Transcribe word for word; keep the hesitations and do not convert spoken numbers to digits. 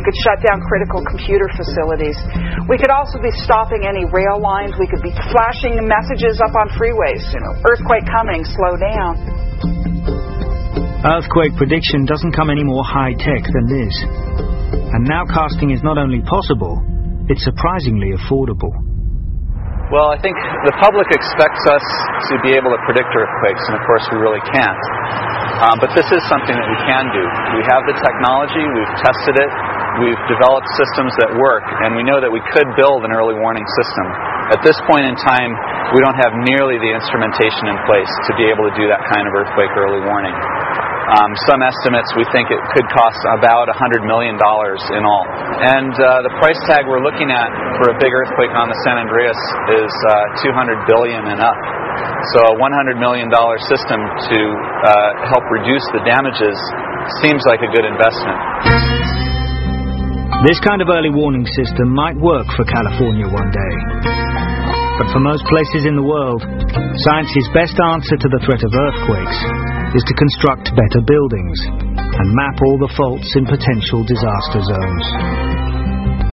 could shut down critical computer facilities. We could also be stopping any rail lines. We could be flashing messages up on freeways, you know, earthquake coming, slow down. Earthquake prediction doesn't come any more high-tech than this. And nowcasting is not only possible, it's surprisingly affordable. Well, I think the public expects us to be able to predict earthquakes, and of course we really can't. Um, but this is something that we can do. We have the technology, we've tested it, we've developed systems that work, and we know that we could build an early warning system. At this point in time, we don't have nearly the instrumentation in place to be able to do that kind of earthquake early warning. Um, some estimates, we think it could cost about one hundred million dollars in all. And uh, the price tag we're looking at for a big earthquake on the San Andreas is uh, two hundred billion dollars and up. So a one hundred million dollars system to uh, help reduce the damages seems like a good investment. This kind of early warning system might work for California one day. But for most places in the world, science's best answer to the threat of earthquakes is to construct better buildings and map all the faults in potential disaster zones.